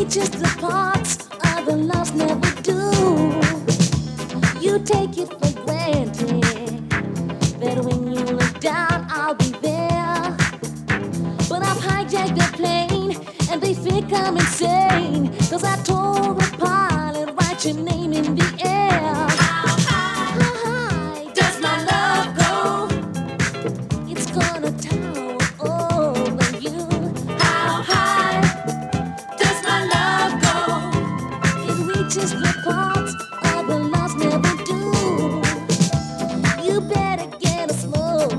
reaches the parts other loves never do. You take it for granted that when you look down, I'll be there. But I've hijacked the plane and they think I'm insane. Cause I told the pilot, write your name in the air. How high does my love go? It's gonna tower over you. How high does my love go? It reaches the parts other loves never do. You better get a slow.